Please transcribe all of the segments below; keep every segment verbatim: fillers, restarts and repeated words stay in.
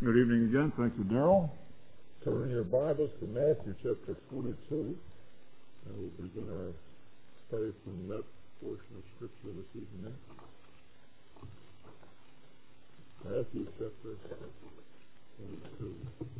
Good evening again. Thank you, Darrell. Turn your Bibles to Matthew chapter twenty-two. And we'll begin our study from that portion of Scripture this evening. Matthew chapter twenty-two.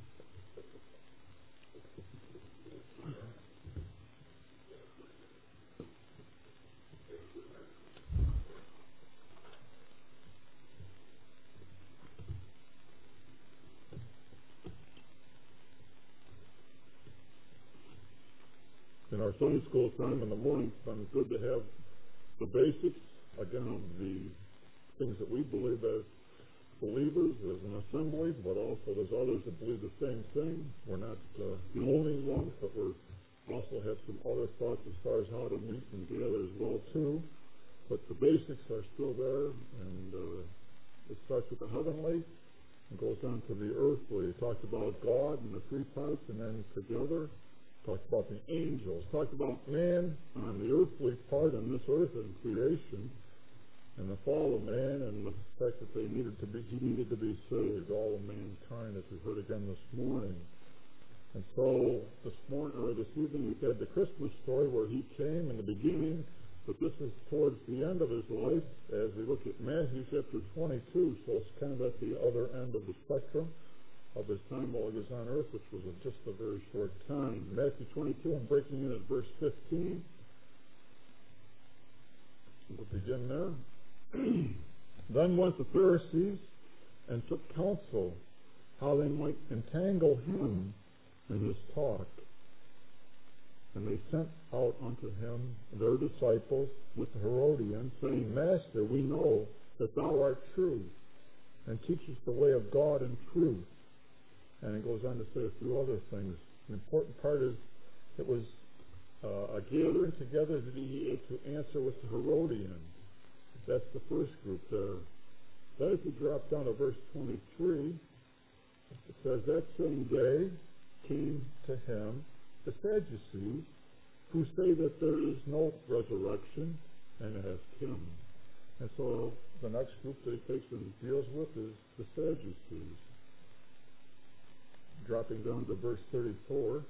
In our Sunday school time in the morning, it's good to have the basics, again, of the things that we believe as believers, as an assembly, but also there's others that believe the same thing. We're not uh, the only ones, but we also have some other thoughts as far as how to meet and gather as well, too. But the basics are still there, and uh, it starts with the heavenly and goes on to the earthly. It talks about God and the three parts, and then together. Talked about the angels, talked about man on the earthly part on this earth and creation, and the fall of man, and the fact that they needed to be, he needed to be saved, all of mankind, as we heard again this morning. And so this morning, or this evening, we had the Christmas story where he came in the beginning, but this is towards the end of his life as we look at Matthew chapter twenty-two, so it's kind of at the other end of the spectrum of his time while he was on earth, which was just a very short time. Matthew twenty-two, I'm breaking in at verse fifteen. We'll begin there. Then went the Pharisees and took counsel how they might entangle him in his talk. And they sent out unto him their disciples with the Herodians, saying, Master, we know that thou art true, and teachest the way of God in truth. And it goes on to say a few other things. The important part is it was uh, a gathering together that he had to answer with the Herodians. That's the first group there. Then if you drop down to verse twenty-three, it says, that same day came to him the Sadducees, who say that there is no resurrection, and asked him. And so the next group that he takes and deals with is the Sadducees. Dropping down to verse thirty-four.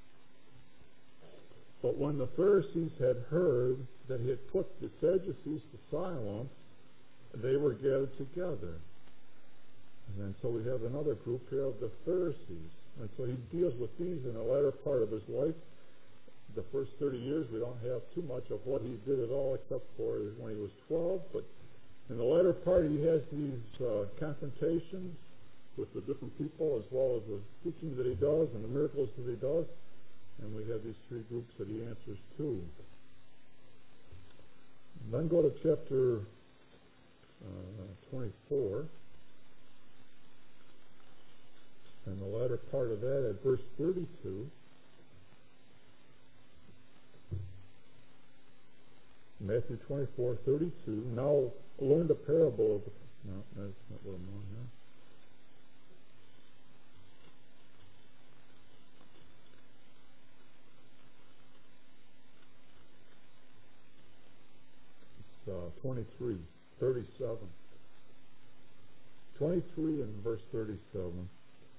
But when the Pharisees had heard that he had put the Sadducees to silence, they were gathered together. And then so we have another group here of the Pharisees. And so he deals with these in the latter part of his life. The first thirty years, we don't have too much of what he did at all, except for when he was twelve. But in the latter part, he has these uh, confrontations with the different people, as well as the teachings that he does and the miracles that he does. And we have these three groups that he answers to. Then go to chapter uh, twenty-four. And the latter part of that at verse thirty-two. Matthew twenty-four, thirty-two. Now learn the parable of the... No, that's not what I'm on now. Uh, twenty-three, thirty-seven. twenty-three and verse thirty-seven.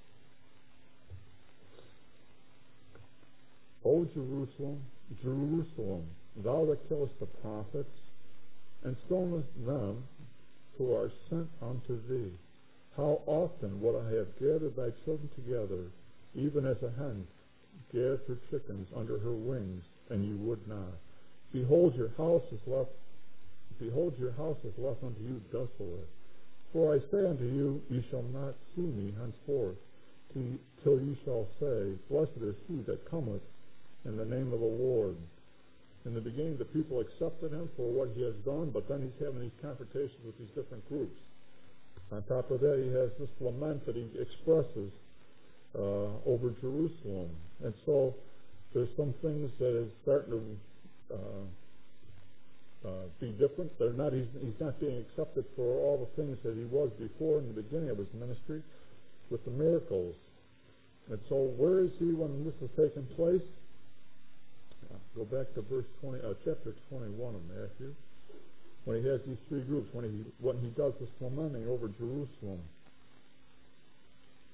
O Jerusalem, Jerusalem, thou that killest the prophets, and stonest them who are sent unto thee, how often would I have gathered thy children together, even as a hen gathers her chickens under her wings, and you would not. Behold, your house is left Behold, your house is left unto you desolate. For I say unto you, ye shall not see me henceforth, till ye shall say, Blessed is he that cometh in the name of the Lord. In the beginning, the people accepted him for what he has done, but then he's having these confrontations with these different groups. On top of that, he has this lament that he expresses uh, over Jerusalem. And so there's some things that is starting to uh, Uh, be different. They're not. He's, he's not being accepted for all the things that he was before in the beginning of his ministry, with the miracles. And so, where is he when this is taking place? Uh, go back to verse twenty, uh, chapter twenty-one of Matthew, when he has these three groups. When he when he does this lamenting over Jerusalem.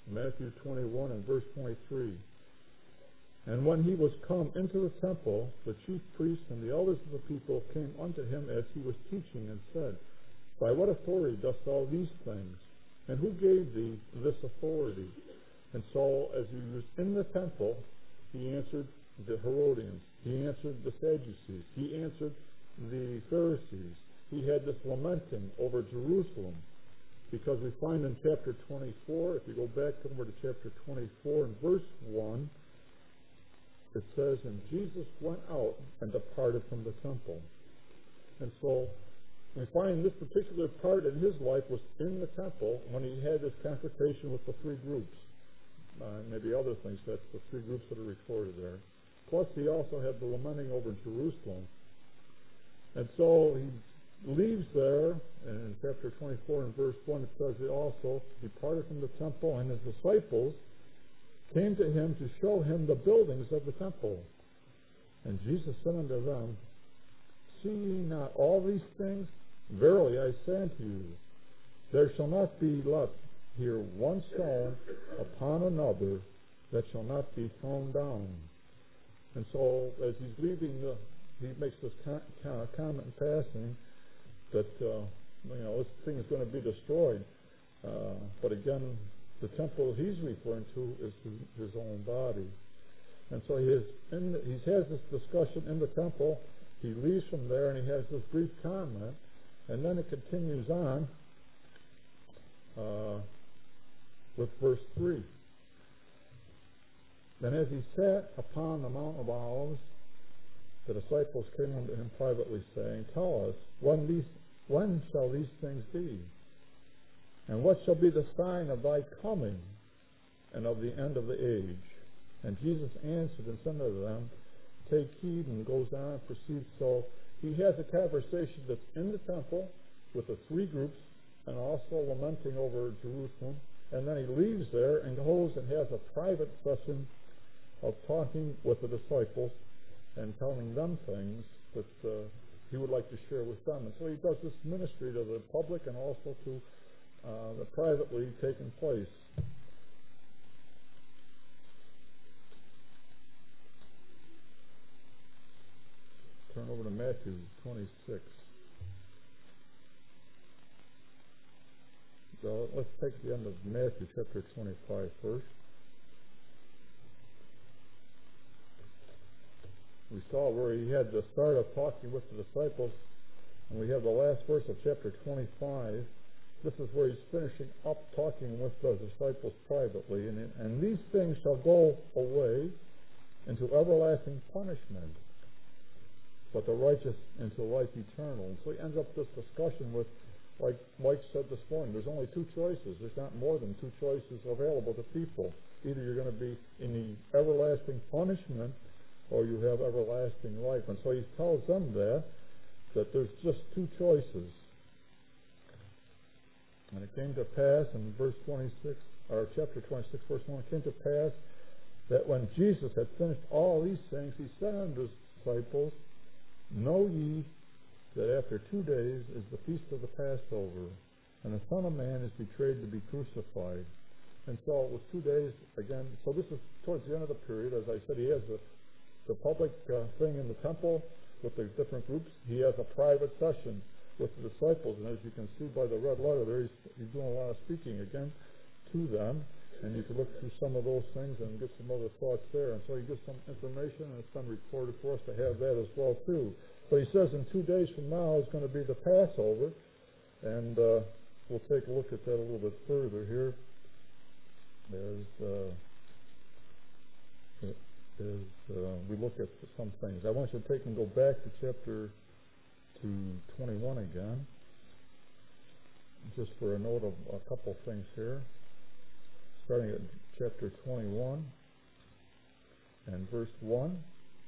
Matthew twenty-one and verse twenty-three. And when he was come into the temple, the chief priests and the elders of the people came unto him as he was teaching, and said, By what authority dost thou these things? And who gave thee this authority? And so, as he was in the temple, he answered the Herodians, he answered the Sadducees, he answered the Pharisees. He had this lamenting over Jerusalem, because we find in chapter twenty-four, if you go back over to chapter twenty-four and verse one, it says, And Jesus went out and departed from the temple. And so we find this particular part in his life was in the temple when he had this confrontation with the three groups. Uh, maybe other things, that's the three groups that are recorded there. Plus he also had the lamenting over Jerusalem. And so he leaves there, and in chapter twenty-four and verse one it says he also departed from the temple, and his disciples came to him to show him the buildings of the temple. And Jesus said unto them, See ye not all these things? Verily I say unto you, there shall not be left here one stone upon another that shall not be thrown down. And so as he's leaving, the, he makes this con- con- comment in passing that uh, you know this thing is going to be destroyed. Uh, but again, the temple he's referring to is his own body. And so he, is in the, he has this discussion in the temple. He leaves from there and he has this brief comment. And then it continues on uh, with verse three. Then as he sat upon the Mount of Olives, the disciples came unto him privately, saying, Tell us, when, these, when shall these things be? And what shall be the sign of thy coming and of the end of the age? And Jesus answered and said unto them, Take heed, and goes on and proceeds. So he has a conversation that's in the temple with the three groups and also lamenting over Jerusalem. And then he leaves there and goes and has a private session of talking with the disciples and telling them things that uh, he would like to share with them. And so he does this ministry to the public and also to uh, the privately taking place. Turn over to Matthew twenty-six. So let's take the end of Matthew chapter twenty-five first. We saw where he had the start of talking with the disciples, and we have the last verse of chapter twenty-five. This is where he's finishing up talking with the disciples privately. And, and these things shall go away into everlasting punishment, but the righteous into life eternal. And so he ends up this discussion with, like Mike said this morning, there's only two choices. There's not more than two choices available to people. Either you're going to be in the everlasting punishment or you have everlasting life. And so he tells them that, that there's just two choices. And it came to pass in verse twenty-six, or chapter twenty-six, verse one, it came to pass that when Jesus had finished all these things, he said unto his disciples, Know ye that after two days is the feast of the Passover, and the Son of Man is betrayed to be crucified. And so it was two days again. So this is towards the end of the period. As I said, he has the, the public uh, thing in the temple with the different groups. He has a private session with the disciples, and as you can see by the red letter there, he's, he's doing a lot of speaking again to them, and you can look through some of those things and get some other thoughts there. And so he gives some information, and it's been recorded for us to have that as well too. But he says in two days from now is going to be the Passover, and uh, we'll take a look at that a little bit further here. As, uh, as uh, we look at some things, I want you to take and go back to chapter to twenty-one again, just for a note of a couple things here. Starting at chapter twenty-one and verse one.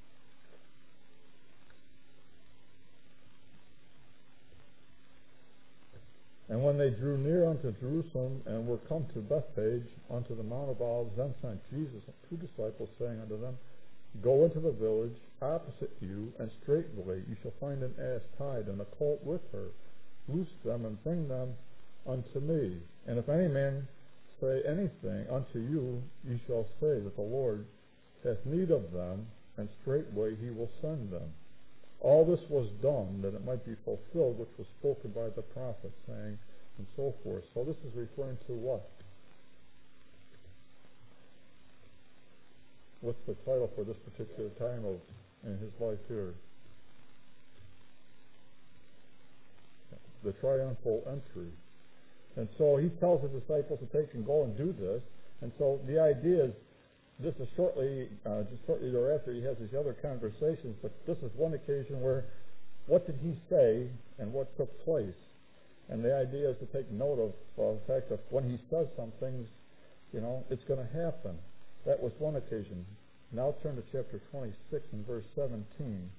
And when they drew near unto Jerusalem and were come to Bethphage unto the Mount of Olives, then sent Jesus two disciples, saying unto them, Go into the village opposite you, and straightway you shall find an ass tied, and a colt with her. Loose them and bring them unto me. And if any man say anything unto you, ye shall say that the Lord hath need of them, and straightway he will send them. All this was done that it might be fulfilled which was spoken by the prophet, saying, and so forth. So this is referring to what? What's the title for this particular time of in his life here? The triumphal entry. And so he tells his disciples to take and go and do this. And so the idea is, this is shortly, uh, just shortly thereafter, he has these other conversations, but this is one occasion where, what did he say and what took place? And the idea is to take note of uh, the fact that when he says some things, you know, it's going to happen. That was one occasion. Now turn to chapter twenty-six and verse seventeen.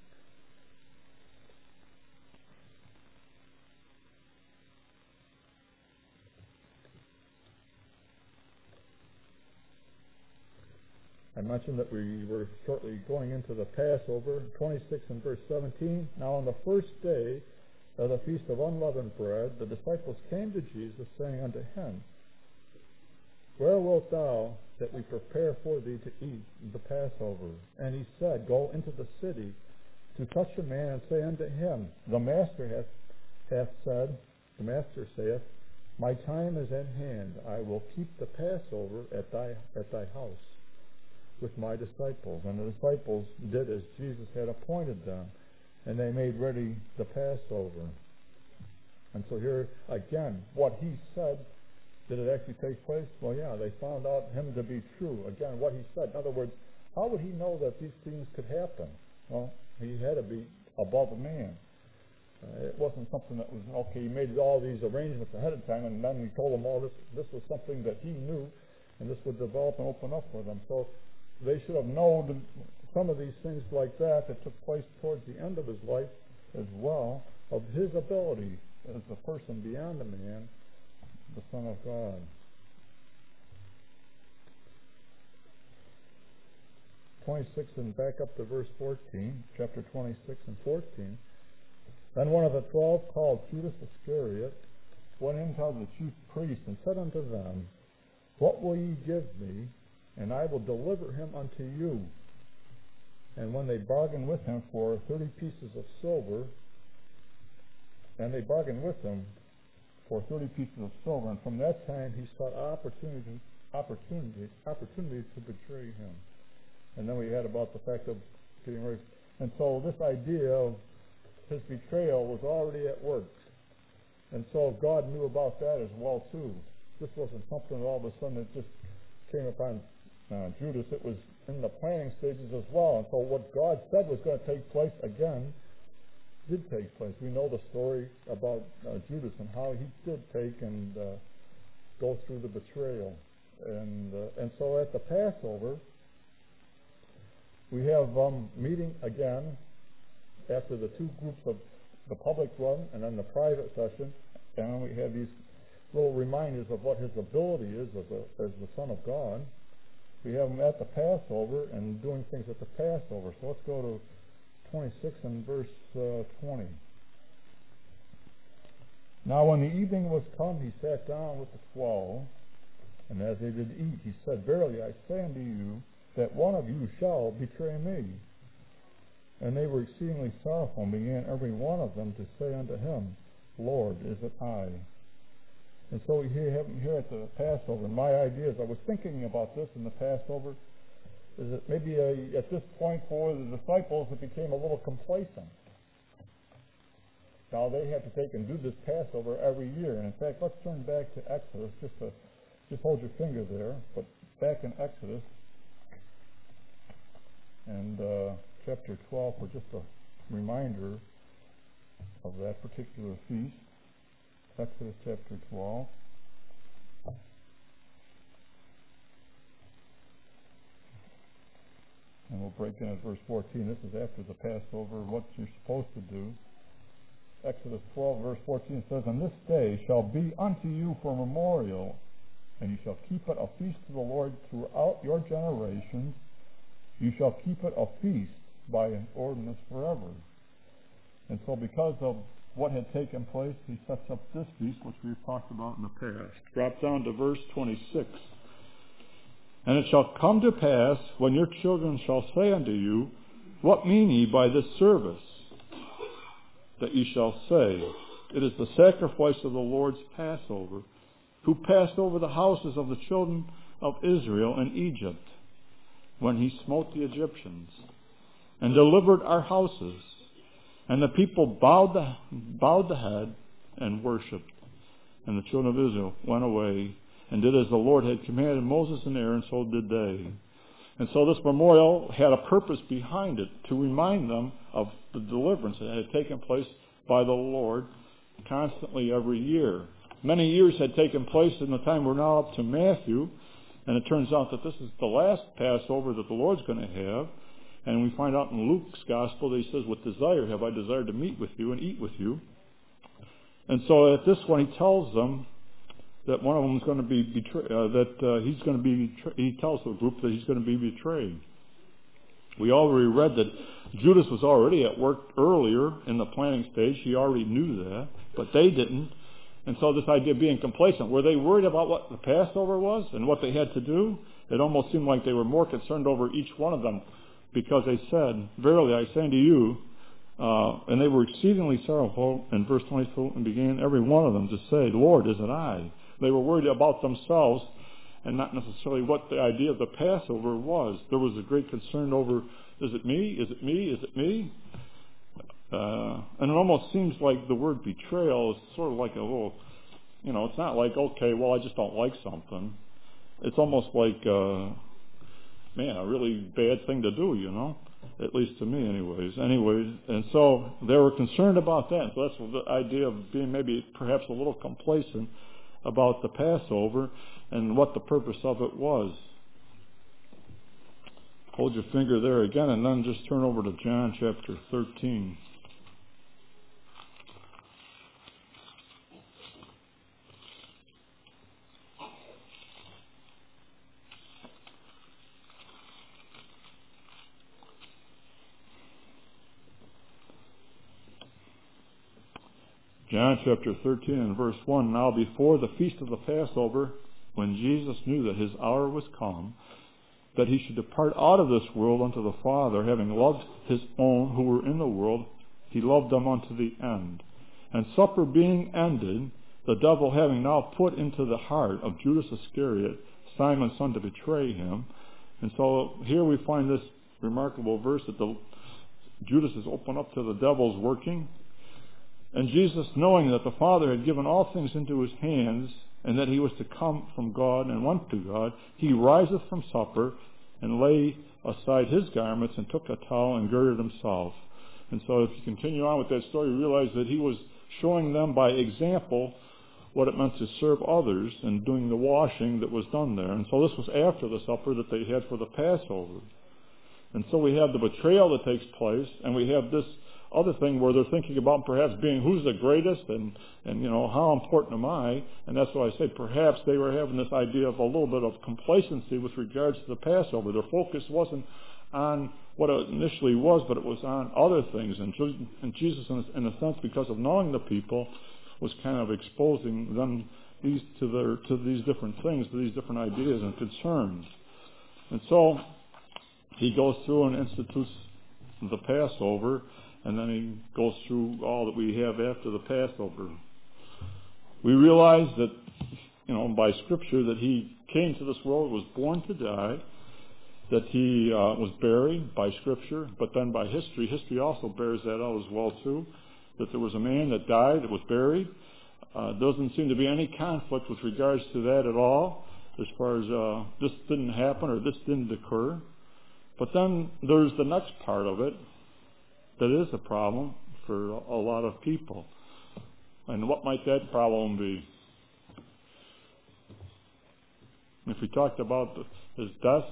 I mentioned that we were shortly going into the Passover, twenty-six and verse seventeen. Now on the first day of the feast of unleavened bread, the disciples came to Jesus, saying unto him, Where wilt thou that we prepare for thee to eat the Passover? And he said, Go into the city to such a man, and say unto him, The Master hath, hath said, the Master saith, My time is at hand. I will keep the Passover at thy at thy house with my disciples. And the disciples did as Jesus had appointed them, and they made ready the Passover. And so here again, what he said, did it actually take place? Well, yeah, they found out him to be true. Again, what he said. In other words, how would he know that these things could happen? Well, he had to be above a man. Uh, it wasn't something that was, okay, he made all these arrangements ahead of time, and then he told them all this. This was something that he knew, and this would develop and open up for them. So they should have known some of these things like that that took place towards the end of his life as well, of his ability as a person beyond a man, the Son of God. twenty-six and back up to verse fourteen, chapter twenty-six and fourteen. Then one of the twelve, called Judas Iscariot, went into the chief priests and said unto them, What will ye give me, and I will deliver him unto you? And when they bargained with him for thirty pieces of silver, and they bargained with him for thirty pieces of silver, and from that time he sought opportunity, opportunity, opportunity to betray him. And then we had about the fact of getting ready. And so this idea of his betrayal was already at work. And so God knew about that as well too. This wasn't something that all of a sudden it just came upon uh, Judas. It was in the planning stages as well. And so what God said was going to take place again did take place. We know the story about uh, Judas and how he did take and uh, go through the betrayal. And uh, and so at the Passover, we have um, meeting again after the two groups of the public one and then the private session, and we have these little reminders of what his ability is as, a, as the Son of God. We have him at the Passover and doing things at the Passover. So let's go to twenty-six and verse uh, twenty. Now when the evening was come, he sat down with the twelve, and as they did eat, he said, Verily I say unto you, that one of you shall betray me. And they were exceedingly sorrowful, and began every one of them to say unto him, Lord, is it I? And so we have him here at the Passover. And my idea is, I was thinking about this in the Passover, is that maybe a, at this point for the disciples it became a little complacent. Now they have to take and do this Passover every year. And in fact, let's turn back to Exodus, just to just hold your finger there, but back in Exodus, and uh, chapter twelve for just a reminder of that particular feast. Exodus chapter twelve. And we'll break in at verse fourteen. This is after the Passover, what you're supposed to do. Exodus twelve, verse fourteen says, And this day shall be unto you for a memorial, and you shall keep it a feast to the Lord throughout your generations. You shall keep it a feast by an ordinance forever. And so because of what had taken place, he sets up this feast, which we've talked about in the past. Drop down to verse twenty-six. And it shall come to pass, when your children shall say unto you, What mean ye by this service? That ye shall say, It is the sacrifice of the Lord's Passover, who passed over the houses of the children of Israel in Egypt, when he smote the Egyptians, and delivered our houses. And the people bowed the, bowed the head and worshipped. And the children of Israel went away and did as the Lord had commanded Moses and Aaron, so did they. And so this memorial had a purpose behind it, to remind them of the deliverance that had taken place by the Lord constantly every year. Many years had taken place in the time we're now up to Matthew, and it turns out that this is the last Passover that the Lord's going to have. And we find out in Luke's Gospel that he says, With desire have I desired to meet with you and eat with you. And so at this one he tells them that one of them is going to be betrayed, uh, that uh, he's going to be, betray- he tells the group that he's going to be betrayed. We already read that Judas was already at work earlier in the planning stage. He already knew that, but they didn't. And so this idea of being complacent, were they worried about what the Passover was and what they had to do? It almost seemed like they were more concerned over each one of them, because they said, Verily I say unto you, uh, and they were exceedingly sorrowful, in verse twenty-two, and began every one of them to say, Lord, is it I? They were worried about themselves and not necessarily what the idea of the Passover was. There was a great concern over, is it me? Is it me? Is it me? Uh, and it almost seems like the word betrayal is sort of like a little, you know, it's not like, okay, well, I just don't like something. It's almost like, uh, man, a really bad thing to do, you know, at least to me anyways. Anyways, and so they were concerned about that. So that's the idea of being maybe perhaps a little complacent about the Passover and what the purpose of it was. Hold your finger there again and then just turn over to John chapter thirteen. John chapter thirteen and verse one, Now before the feast of the Passover, when Jesus knew that his hour was come, that he should depart out of this world unto the Father, having loved his own who were in the world, he loved them unto the end. And supper being ended, the devil having now put into the heart of Judas Iscariot, Simon's son, to betray him. And so here we find this remarkable verse that the, Judas is open up to the devil's working. And Jesus, knowing that the Father had given all things into his hands, and that he was to come from God and went to God, he riseth from supper, and laid aside his garments, and took a towel, and girded himself. And so if you continue on with that story, you realize that he was showing them by example what it meant to serve others, and doing the washing that was done there. And so this was after the supper that they had for the Passover. And so we have the betrayal that takes place, and we have this other thing where they're thinking about perhaps being who's the greatest, and, and you know, how important am I? And that's why I say perhaps they were having this idea of a little bit of complacency with regards to the Passover. Their focus wasn't on what it initially was, but it was on other things. And, and Jesus, in a, in a sense, because of knowing the people, was kind of exposing them these to their to these different things, to these different ideas and concerns. And so he goes through and institutes the Passover, and then he goes through all that we have after the Passover. We realize that, you know, by Scripture, that he came to this world, was born to die, that he uh, was buried by Scripture, but then by history. History also bears that out as well, too, that there was a man that died, that was buried. Uh, doesn't seem to be any conflict with regards to that at all, as far as uh, this didn't happen or this didn't occur. But then there's the next part of it that is a problem for a lot of people. And what might that problem be? If we talked about his death,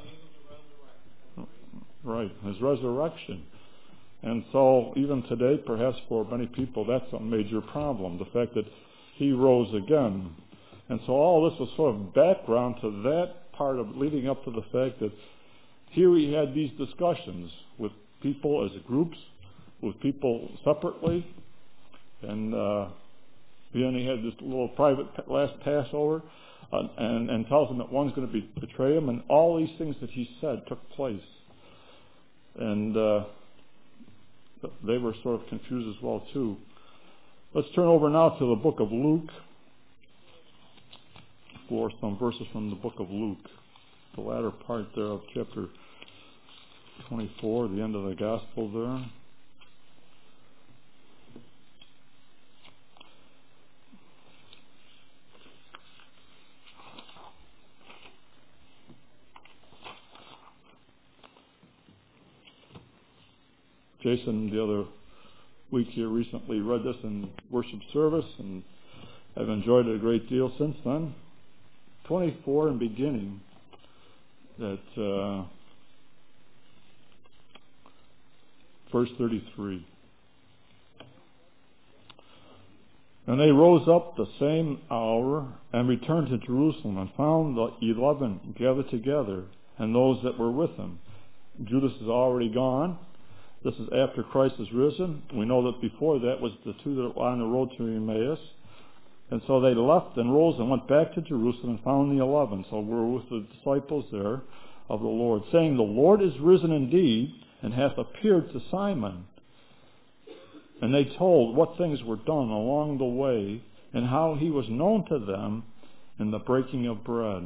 right, his resurrection. And so even today, perhaps for many people, that's a major problem, the fact that he rose again. And so all this was sort of background to that part of leading up to the fact that here we had these discussions with people as groups, with people separately, And uh, he only had this little private last Passover, uh, and, and tells them that one's going to be, betray him, and all these things that he said took place. And uh, they were sort of confused as well, too. Let's turn over now to the book of Luke, for some verses from the book of Luke, the latter part there of chapter twenty-four, the end of the gospel there. Jason, the other week here, recently read this in worship service, and I've enjoyed it a great deal since then. twenty-four and beginning, that uh, verse thirty-three. And they rose up the same hour and returned to Jerusalem, and found the eleven gathered together, and those that were with them. Judas is already gone. This is after Christ is risen. We know that before that was the two that were on the road to Emmaus. And so they left and rose and went back to Jerusalem and found the eleven. So we're with the disciples there of the Lord, saying, the Lord is risen indeed, and hath appeared to Simon. And they told what things were done along the way, and how he was known to them in the breaking of bread.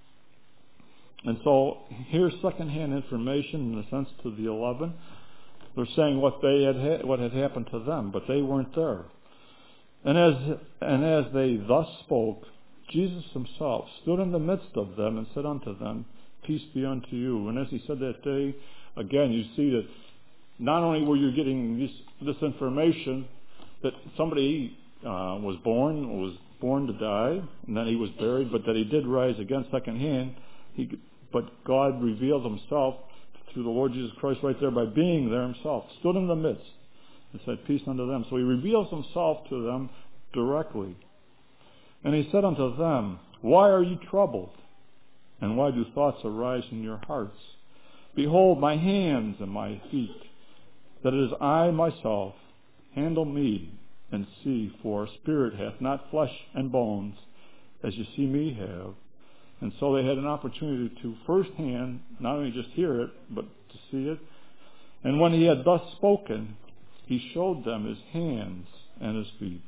And so here's secondhand information in a sense to the eleven. They're saying what they had ha- what had happened to them, but they weren't there. And as and as they thus spoke, Jesus himself stood in the midst of them and said unto them, peace be unto you. And as he said that day, again, you see that not only were you getting this, this information that somebody uh, was born, was born to die, and that he was buried, but that he did rise again secondhand. He, but God revealed himself through the Lord Jesus Christ right there by being there himself, stood in the midst and said, peace unto them. So he reveals himself to them directly. And he said unto them, why are you troubled? And why do thoughts arise in your hearts? Behold my hands and my feet, that it is I myself. Handle me and see, for a spirit hath not flesh and bones, as you see me have. And so they had an opportunity to firsthand not only just hear it, but to see it. And when he had thus spoken, he showed them his hands and his feet.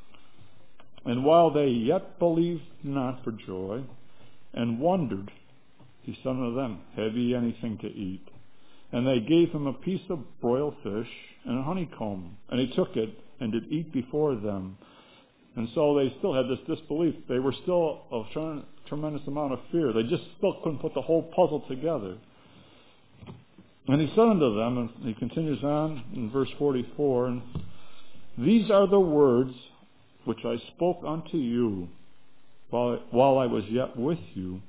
And while they yet believed not for joy, and wondered, he said unto them, have ye anything to eat? And they gave him a piece of broiled fish and a honeycomb. And he took it and did eat before them. And so they still had this disbelief. They were still of a tremendous amount of fear. They just still couldn't put the whole puzzle together. And he said unto them, and he continues on in verse forty-four, and these are the words which I spoke unto you while, while I was yet with you.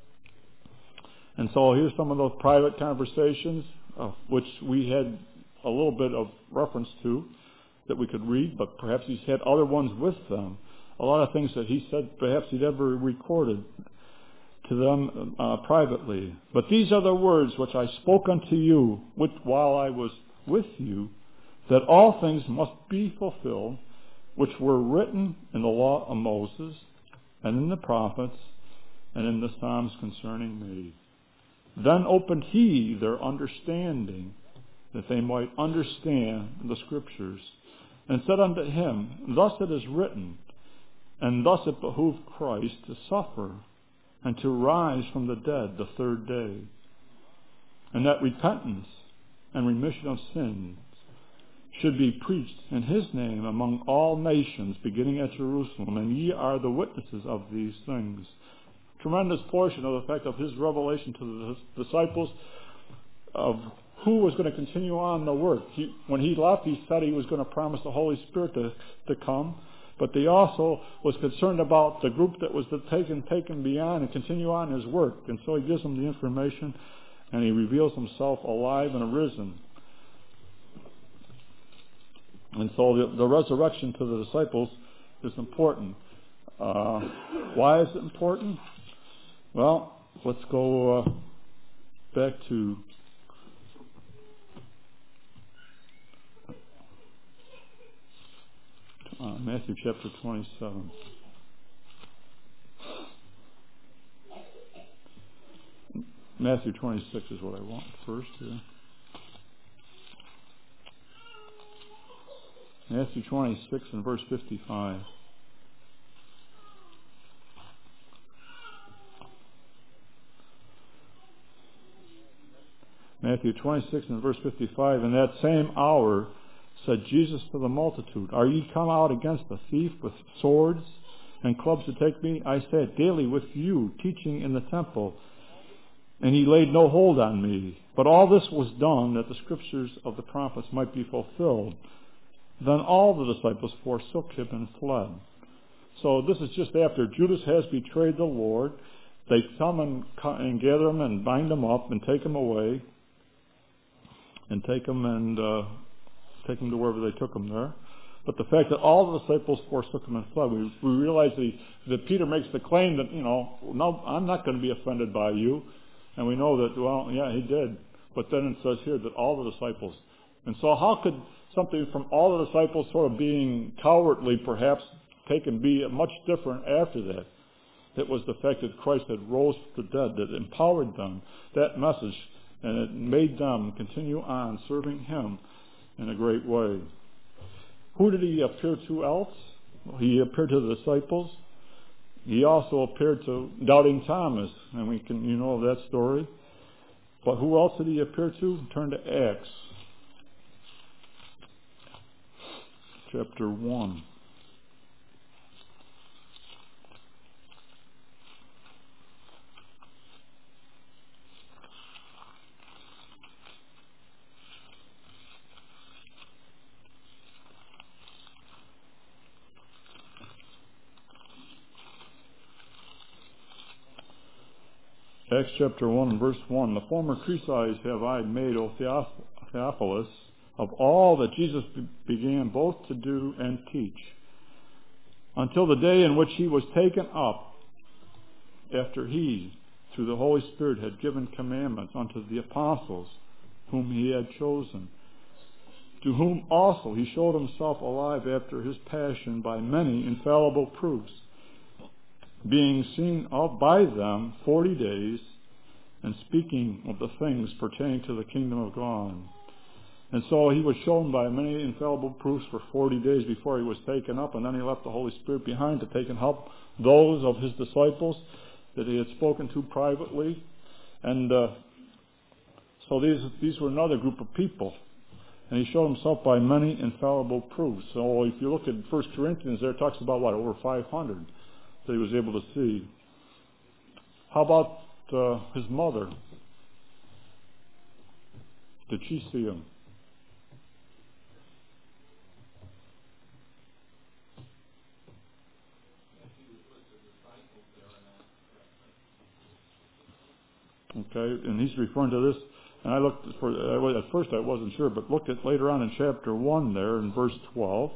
And so here's some of those private conversations, uh, which we had a little bit of reference to, that we could read, but perhaps he's had other ones with them. A lot of things that he said perhaps he'd ever recorded to them uh, privately. But these are the words which I spoke unto you with, while I was with you, that all things must be fulfilled, which were written in the law of Moses, and in the prophets, and in the Psalms concerning me. Then opened he their understanding, that they might understand the Scriptures, and said unto him, thus it is written, and thus it behooved Christ to suffer, and to rise from the dead the third day, and that repentance and remission of sins should be preached in his name among all nations, beginning at Jerusalem, and ye are the witnesses of these things. Tremendous portion of the fact of his revelation to the disciples of who was going to continue on the work. He, when he left, he said he was going to promise the Holy Spirit to, to come, but he also was concerned about the group that was to take and take him beyond and continue on his work. And so he gives them the information, and he reveals himself alive and arisen. And so the, the resurrection to the disciples is important. Uh, why is it important? Well, let's go uh, back to uh, Matthew chapter twenty-seven. Matthew twenty-six is what I want first here. Matthew twenty-six and verse fifty-five. Matthew twenty-six and verse fifty-five. In that same hour said Jesus to the multitude, Are ye come out against the thief with swords and clubs to take me? I sat daily with you, teaching in the temple, and he laid no hold on me. But all this was done that the scriptures of the prophets might be fulfilled. Then all the disciples forsook him and fled. So this is just after Judas has betrayed the Lord. They come and, and gather him and bind him up and take him away. And take him and uh, take him to wherever they took him there. But the fact that all the disciples forsook him and fled, we, we realize that, he, that Peter makes the claim that, you know, no, I'm not going to be offended by you. And we know that, well, yeah, he did. But then it says here that all the disciples. And so how could something from all the disciples sort of being cowardly perhaps taken be much different after that? It was the fact that Christ had rose from the dead that empowered them, that message, and it made them continue on serving him in a great way. Who did he appear to else? Well, he appeared to the disciples. He also appeared to doubting Thomas, and we can, you know that story. But who else did he appear to? Turn to Acts, chapter one. Acts chapter one, verse one. The former treatises have I made, O Theophilus, of all that Jesus began both to do and teach, until the day in which he was taken up, after he, through the Holy Spirit, had given commandments unto the apostles whom he had chosen, to whom also he showed himself alive after his passion by many infallible proofs, being seen of by them forty days, and speaking of the things pertaining to the kingdom of God. And so he was shown by many infallible proofs for forty days before he was taken up, and then he left the Holy Spirit behind to take and help those of his disciples that he had spoken to privately. And uh, so these these were another group of people. And he showed himself by many infallible proofs. So if you look at First Corinthians, there it talks about, what, over five hundred that he was able to see. How about uh, his mother? Did she see him? Okay, and he's referring to this, and I looked for, at first I wasn't sure, but look at later on in chapter one there in verse twelve.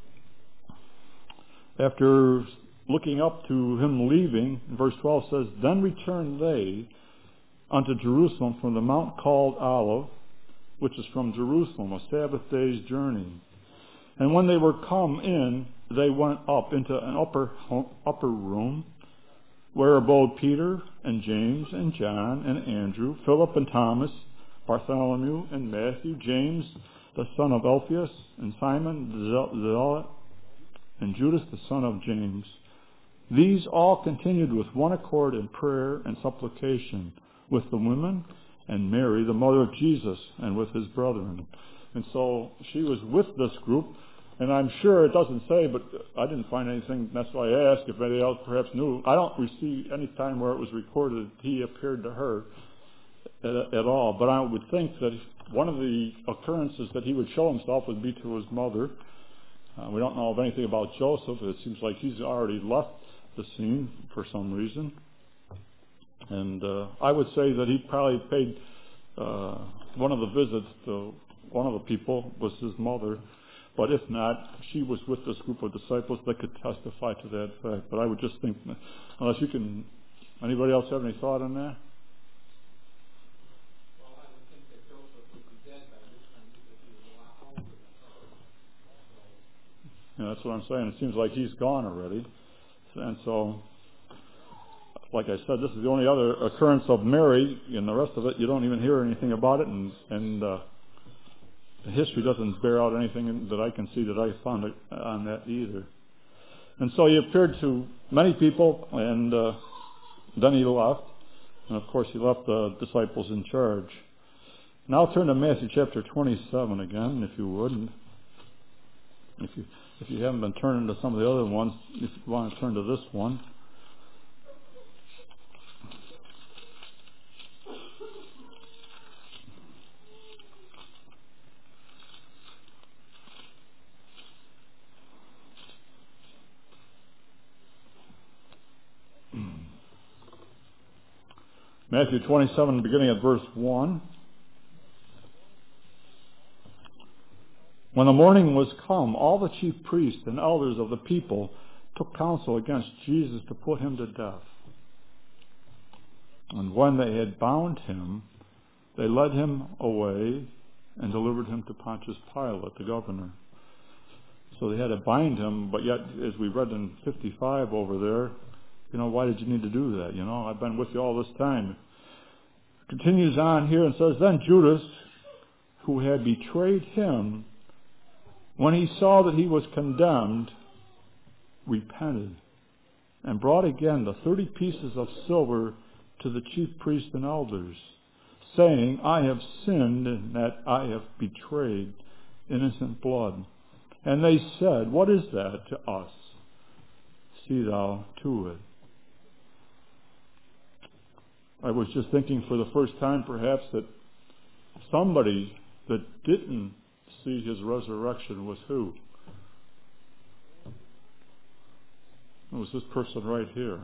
After looking up to him leaving, verse twelve says, Then returned they unto Jerusalem from the mount called Olive, which is from Jerusalem, a Sabbath day's journey. And when they were come in, they went up into an upper upper room, where abode Peter and James and John and Andrew, Philip and Thomas, Bartholomew and Matthew, James the son of Alphaeus, and Simon the Zealot, and Judas the son of James. These all continued with one accord in prayer and supplication with the women and Mary, the mother of Jesus, and with his brethren. And so she was with this group, and I'm sure it doesn't say, but I didn't find anything. That's why I asked if anybody else perhaps knew. I don't receive any time where it was recorded that he appeared to her at, at all. But I would think that one of the occurrences that he would show himself would be to his mother. Uh, we don't know of anything about Joseph. It seems like he's already left the scene for some reason. And uh, I would say that he probably paid uh, one of the visits to one of the people was his mother. But if not, she was with this group of disciples that could testify to that fact. But I would just think, unless you can, anybody else have any thought on that? Well, I would think that Joseph would be dead by this time because he was a lot older than her. You know, that's what I'm saying. It seems like he's gone already. And so, like I said, this is the only other occurrence of Mary. And the rest of it, you don't even hear anything about it. And, and uh, the history doesn't bear out anything that I can see that I found on that either. And so he appeared to many people, and uh, then he left. And of course, he left the disciples in charge. Now turn to Matthew chapter twenty-seven again, if you would. And if you if you haven't been turning to some of the other ones, if you want to turn to this one. Matthew twenty-seven, beginning at verse one. When the morning was come, all the chief priests and elders of the people took counsel against Jesus to put him to death. And when they had bound him, they led him away and delivered him to Pontius Pilate, the governor. So they had to bind him, but yet, as we read in fifty-five over there, you know, why did you need to do that? You know, I've been with you all this time. Continues on here and says, then Judas, who had betrayed him, when he saw that he was condemned, repented, and brought again the thirty pieces of silver to the chief priests and elders, saying, I have sinned in that I have betrayed innocent blood. And they said, what is that to us? See thou to it. I was just thinking for the first time perhaps that somebody that didn't see his resurrection was who? It was this person right here.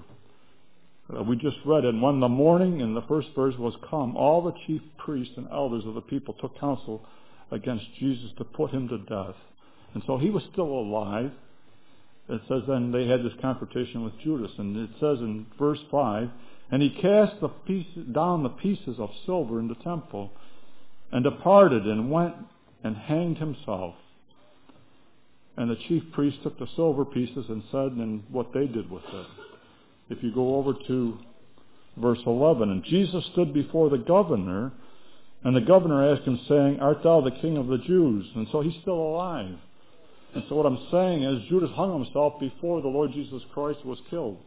Uh, we just read it. When the morning, in the first verse, was come, all the chief priests and elders of the people took counsel against Jesus to put him to death. And so he was still alive. It says then they had this confrontation with Judas. And it says in verse five, and he cast the pieces, down the pieces of silver in the temple, and departed and went and hanged himself. And the chief priests took the silver pieces and said, and what they did with it. If you go over to verse eleven, and Jesus stood before the governor, and the governor asked him, saying, art thou the king of the Jews? And so he's still alive. And so what I'm saying is, Judas hung himself before the Lord Jesus Christ was killed.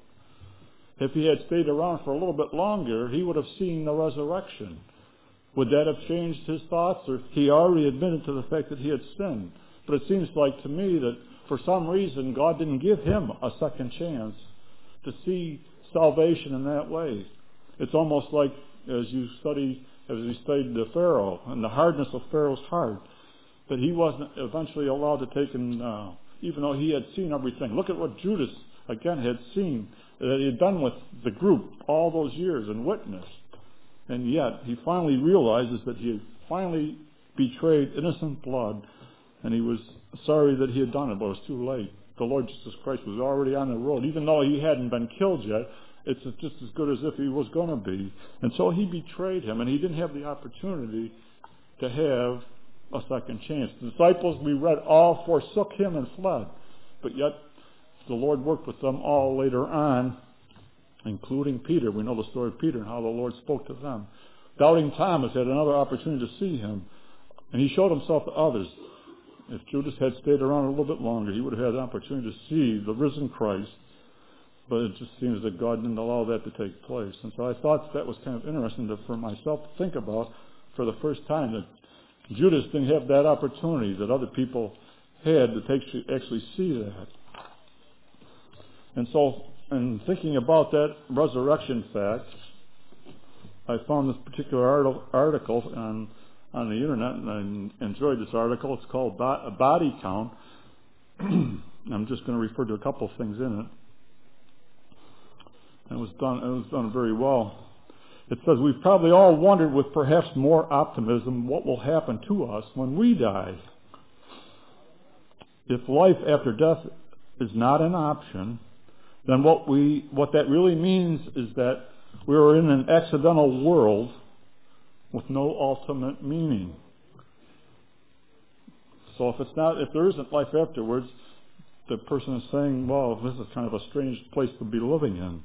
If he had stayed around for a little bit longer, he would have seen the resurrection. Would that have changed his thoughts? Or he already admitted to the fact that he had sinned. But it seems like to me that for some reason God didn't give him a second chance to see salvation in that way. It's almost like as you study, as we studied the Pharaoh and the hardness of Pharaoh's heart, that he wasn't eventually allowed to take in, uh, even though he had seen everything. Look at what Judas, again, had seen, that he had done with the group all those years and witnessed. And yet, he finally realizes that he had finally betrayed innocent blood, and he was sorry that he had done it, but it was too late. The Lord Jesus Christ was already on the road. Even though he hadn't been killed yet, it's just as good as if he was going to be. And so he betrayed him, and he didn't have the opportunity to have a second chance. The disciples, we read, all forsook him and fled. But yet, the Lord worked with them all later on, including Peter. We know the story of Peter and how the Lord spoke to them. Doubting Thomas had another opportunity to see him, and he showed himself to others. If Judas had stayed around a little bit longer, he would have had an opportunity to see the risen Christ, but it just seems that God didn't allow that to take place. And so I thought that was kind of interesting to, for myself to think about for the first time, that Judas didn't have that opportunity that other people had to take, actually see that. And so, in thinking about that resurrection fact, I found this particular article on on the internet, and I enjoyed this article. It's called A Body Count. I'm just going to refer to a couple of things in it. And it was done. It was done very well. It says, we've probably all wondered with perhaps more optimism what will happen to us when we die. If life after death is not an option, then what we what that really means is that we are in an accidental world with no ultimate meaning. So if it's not, if there isn't life afterwards, the person is saying, well, this is kind of a strange place to be living in.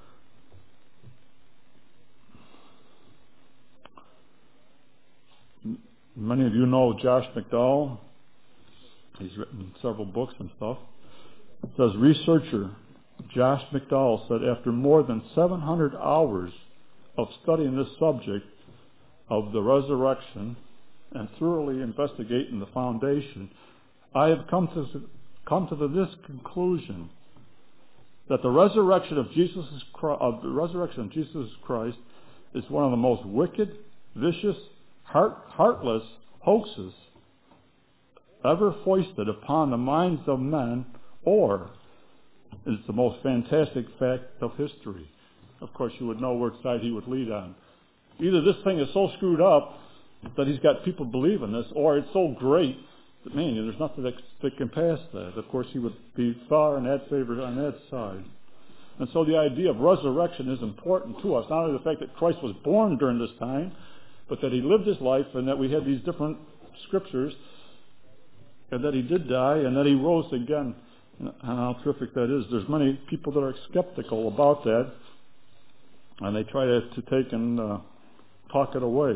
Many of you know Josh McDowell. He's written several books and stuff. It says, researcher Josh McDowell said, after more than seven hundred hours of studying this subject of the resurrection and thoroughly investigating the foundation, I have come to come to this conclusion that the resurrection of Jesus of the resurrection of Jesus Christ is one of the most wicked, vicious, heart, heartless hoaxes ever foisted upon the minds of men, or is the most fantastic fact of history. Of course, you would know which side he would lead on. Either this thing is so screwed up that he's got people believing this, or it's so great that, man, there's nothing that, that can pass that. Of course, he would be far in that favor on that side. And so the idea of resurrection is important to us. Not only the fact that Christ was born during this time, but that he lived his life and that we had these different scriptures, and that he did die and that he rose again. And how terrific that is. There's many people that are skeptical about that, and they try to, to take and uh, talk it away.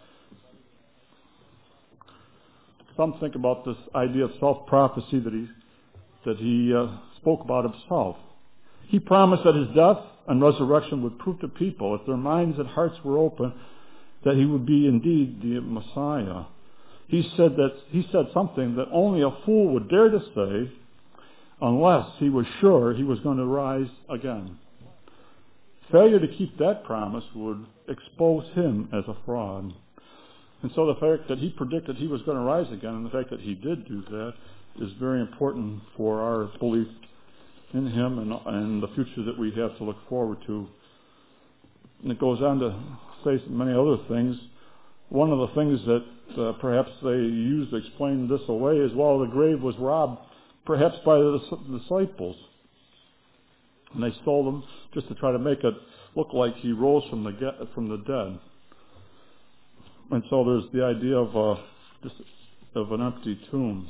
Some think about this idea of self-prophecy that he that he uh, spoke about himself. He promised that his death and resurrection would prove to people, if their minds and hearts were open, that he would be indeed the Messiah. He said that he said something that only a fool would dare to say, unless he was sure he was going to rise again. Failure to keep that promise would expose him as a fraud. And so the fact that he predicted he was going to rise again, and the fact that he did do that, is very important for our belief in him and, and the future that we have to look forward to. And it goes on to say many other things. One of the things that uh, perhaps they used to explain this away is, well, the grave was robbed perhaps by the disciples. And they stole them just to try to make it look like he rose from the from the dead. And so there's the idea of uh, just of an empty tomb.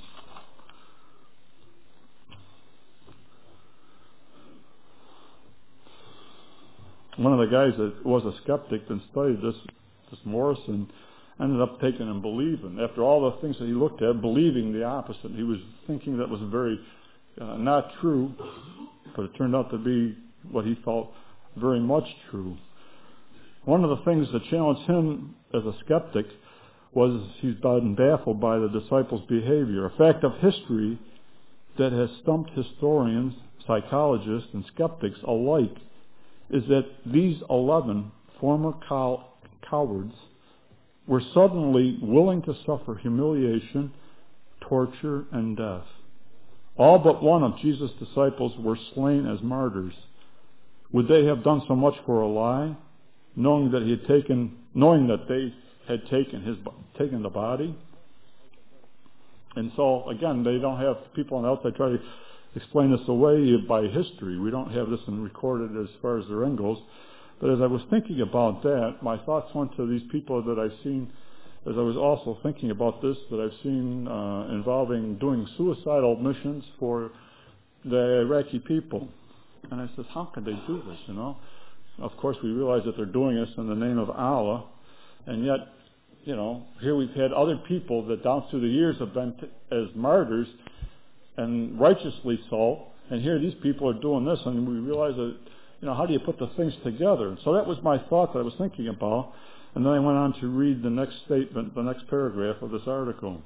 One of the guys that was a skeptic and studied this, this Morrison, ended up taking and believing. After all the things that he looked at, believing the opposite. He was thinking that was very uh, not true, but it turned out to be what he felt very much true. One of the things that challenged him as a skeptic was he's been baffled by the disciples' behavior. A fact of history that has stumped historians, psychologists, and skeptics alike is that these eleven former cow- cowards were suddenly willing to suffer humiliation, torture, and death. All but one of Jesus' disciples were slain as martyrs. Would they have done so much for a lie, knowing that he had taken, knowing that they had taken his taken the body? And so again, they don't have people on the outside try to explain this away by history. We don't have this in recorded as far as the ring goes. But as I was thinking about that, my thoughts went to these people that I've seen, as I was also thinking about this, that I've seen uh, involving doing suicidal missions for the Iraqi people. And I said, how could they do this, you know? Of course, we realize that they're doing this in the name of Allah, and yet, you know, here we've had other people that down through the years have been t- as martyrs, and righteously so, and here these people are doing this, and we realize that, you know, how do you put the things together? And so that was my thought that I was thinking about. And then I went on to read the next statement, the next paragraph of this article.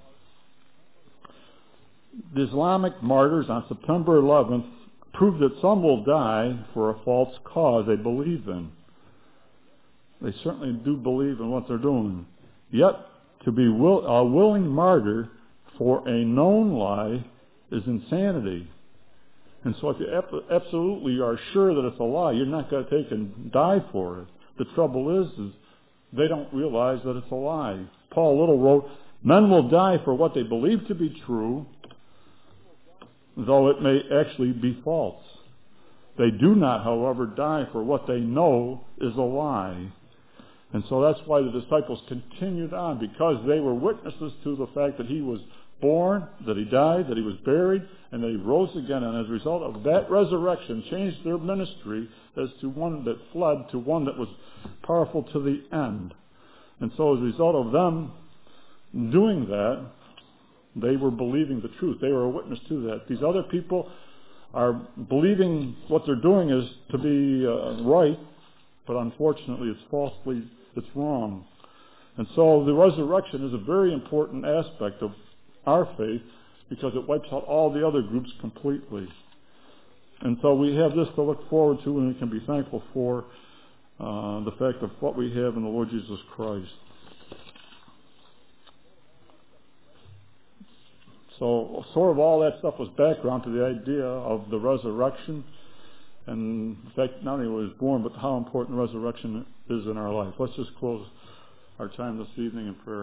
The Islamic martyrs on September eleventh proved that some will die for a false cause they believe in. They certainly do believe in what they're doing. Yet, to be will, a willing martyr for a known lie is insanity. And so if you absolutely are sure that it's a lie, you're not going to take and die for it. The trouble is, is they don't realize that it's a lie. Paul Little wrote, men will die for what they believe to be true, though it may actually be false. They do not, however, die for what they know is a lie. And so that's why the disciples continued on, because they were witnesses to the fact that he was born, that he died, that he was buried, and that he rose again. And as a result of that resurrection, changed their ministry as to one that fled to one that was powerful to the end. And so as a result of them doing that, they were believing the truth. They were a witness to that. These other people are believing what they're doing is to be uh, right, but unfortunately it's falsely, it's wrong. And so the resurrection is a very important aspect of our faith because it wipes out all the other groups completely. And so we have this to look forward to, and we can be thankful for uh, the fact of what we have in the Lord Jesus Christ. So sort of all that stuff was background to the idea of the resurrection, and in fact not only was born, but how important the resurrection is in our life. Let's just close our time this evening in prayer.